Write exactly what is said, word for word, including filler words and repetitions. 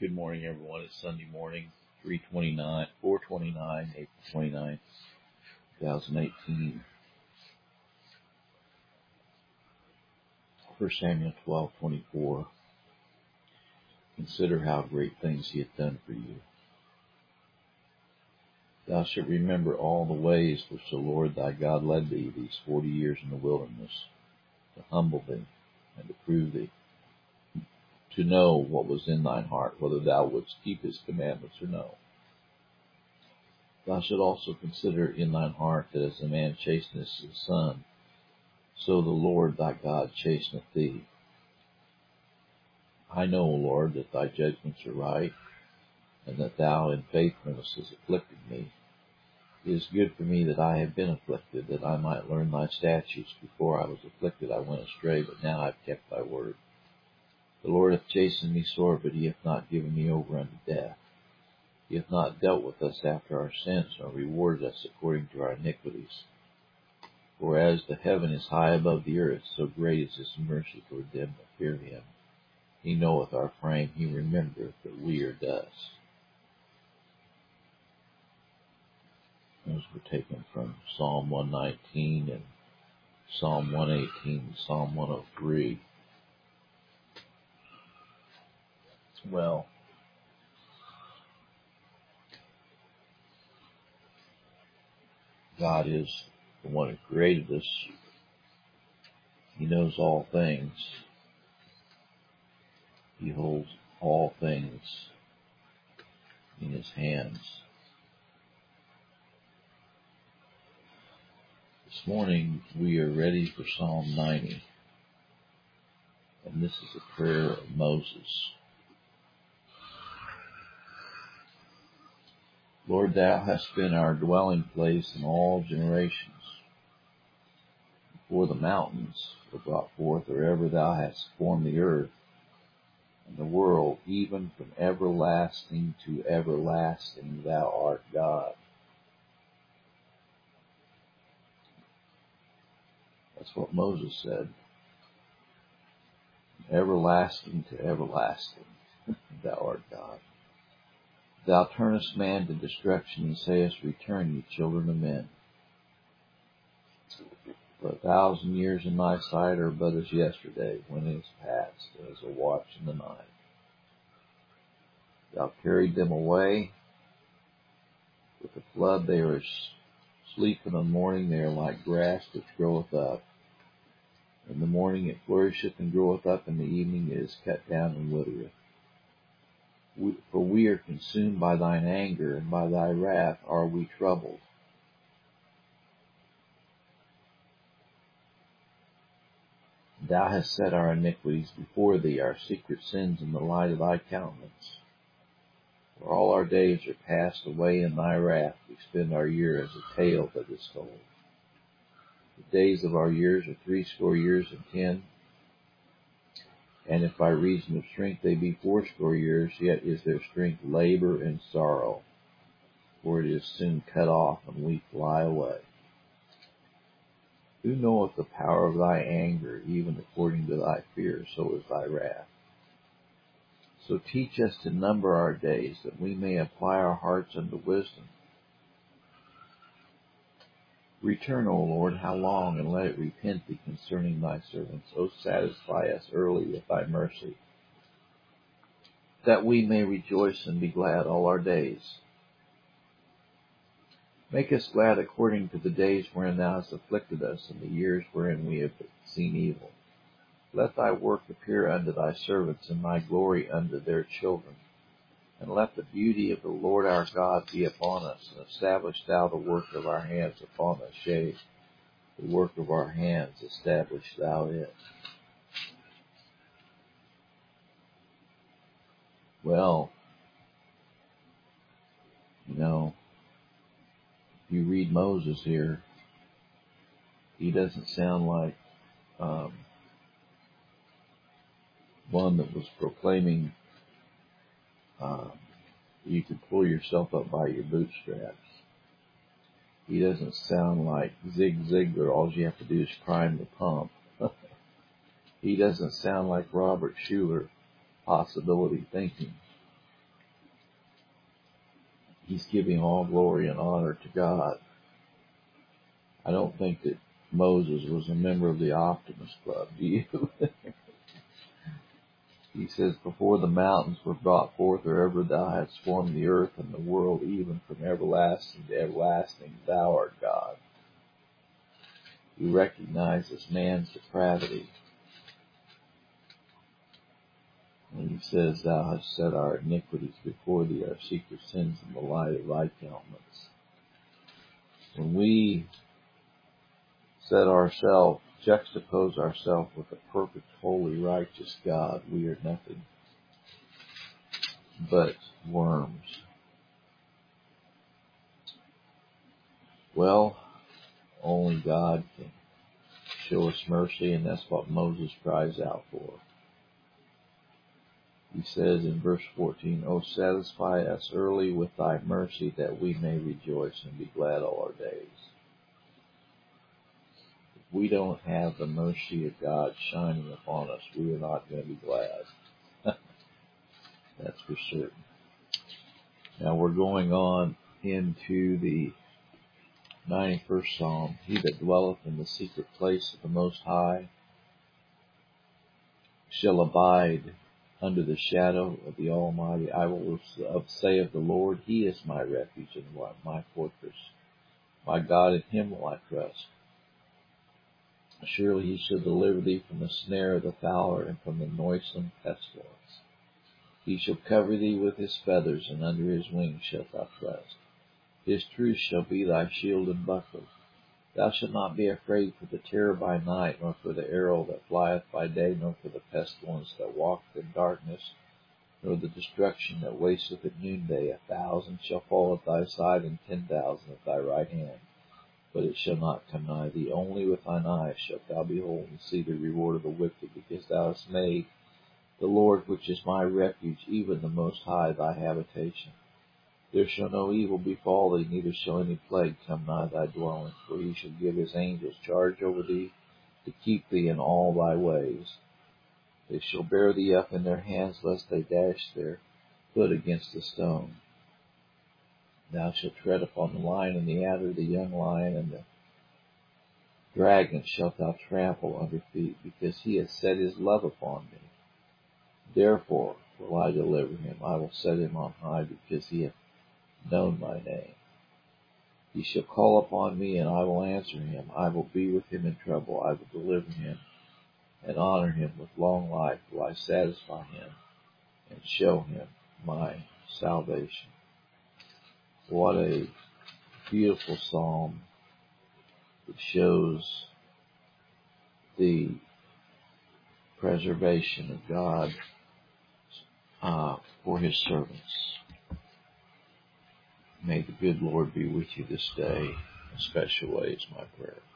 Good morning, everyone. It's Sunday morning, three twenty-nine, four twenty-nine, April twenty-ninth, twenty eighteen. First Samuel twelve twenty-four. Consider how great things he hath done for you. Thou shalt remember all the ways which the Lord thy God led thee these forty years in the wilderness, to humble thee and to prove thee, to know what was in thine heart, whether thou wouldst keep his commandments or no. Thou shalt also consider in thine heart that as a man chasteneth his son, so the Lord thy God chasteneth thee. I know, O Lord, that thy judgments are right, and that thou in faithfulness hast afflicted me. It is good for me that I have been afflicted, that I might learn thy statutes. Before I was afflicted I went astray, but now I have kept thy word. The Lord hath chastened me sore, but he hath not given me over unto death. He hath not dealt with us after our sins, nor rewarded us according to our iniquities. For as the heaven is high above the earth, so great is his mercy toward them that fear him. He knoweth our frame, he remembereth that we are dust. Those were taken from Psalm one nineteen and Psalm one eighteen and Psalm one oh three. Well, God is the one who created us. He knows all things. He holds all things in his hands. This morning we are ready for Psalm ninety. And this is a prayer of Moses. Lord, thou hast been our dwelling place in all generations. Before the mountains were brought forth, or ever thou hast formed the earth and the world, even from everlasting to everlasting thou art God. That's what Moses said. From everlasting to everlasting thou art God. Thou turnest man to destruction, and sayest, Return, ye children of men. For a thousand years in thy sight are but as yesterday, when it is past, as a watch in the night. Thou carried them away. With the flood they are asleep in the morning, they are like grass which groweth up. In the morning it flourisheth and groweth up, in the evening it is cut down and withereth. We, for we are consumed by thine anger, and by thy wrath are we troubled. Thou hast set our iniquities before thee, our secret sins in the light of thy countenance. For all our days are passed away in thy wrath. We spend our year as a tale that is told. The days of our years are threescore years and ten. And if by reason of strength they be fourscore years, yet is their strength labor and sorrow. For it is soon cut off, and we fly away. Who knoweth the power of thy anger, even according to thy fear, so is thy wrath. So teach us to number our days, that we may apply our hearts unto wisdom. Return, O Lord, how long, and let it repent thee concerning thy servants. O satisfy us early with thy mercy, that we may rejoice and be glad all our days. Make us glad according to the days wherein thou hast afflicted us, and the years wherein we have seen evil. Let thy work appear unto thy servants, and thy glory unto their children. And let the beauty of the Lord our God be upon us, and establish thou the work of our hands upon us. Yea, the work of our hands establish thou it. Well, you know, if you read Moses here, he doesn't sound like um, one that was proclaiming um, you could pull yourself up by your bootstraps. He doesn't sound like Zig Ziglar, all you have to do is prime the pump. He doesn't sound like Robert Schuller, possibility thinking. He's giving all glory and honor to God. I don't think that Moses was a member of the Optimist Club, do you? He says, before the mountains were brought forth, or ever thou hadst formed the earth and the world, even from everlasting to everlasting, thou art God. He recognizes man's depravity. And he says, thou hast set our iniquities before thee, our secret sins in the light of thy countenance. When we set ourselves, juxtapose ourselves with a perfect, holy, righteous God, we are nothing but worms. Well, only God can show us mercy, and that's what Moses cries out for. He says in verse fourteen, O satisfy us early with thy mercy, that we may rejoice and be glad all our days. If we don't have the mercy of God shining upon us, we are not going to be glad. That's for certain. Now we're going on into the ninety-first Psalm. He that dwelleth in the secret place of the Most High shall abide under the shadow of the Almighty. I will say of the Lord, He is my refuge and my fortress. My God, in Him will I trust. Surely He shall deliver thee from the snare of the fowler and from the noisome pestilence. He shall cover thee with His feathers, and under His wings shalt thou trust. His truth shall be thy shield and buckler. Thou shalt not be afraid for the terror by night, nor for the arrow that flieth by day, nor for the pestilence that walketh in darkness, nor the destruction that wasteth at noonday. A thousand shall fall at thy side, and ten thousand at thy right hand, but it shall not come nigh thee. Only with thine eyes shalt thou behold and see the reward of the wicked, because thou hast made the Lord, which is my refuge, even the Most High, thy habitation. There shall no evil befall thee, neither shall any plague come nigh thy dwelling. For He shall give His angels charge over thee, to keep thee in all thy ways. They shall bear thee up in their hands, lest they dash their foot against a stone. Thou shalt tread upon the lion and the adder, the young lion and the dragon shalt thou trample under feet, because He has set His love upon me. Therefore will I deliver him. I will set him on high, because he hath known my name. He shall call upon me, and I will answer him. I will be with him in trouble. I will deliver him and honor him. With long life will I satisfy him and show him my salvation. What a beautiful psalm. It shows the preservation of God uh, for His servants. May the good Lord be with you this day. In a special way is my prayer.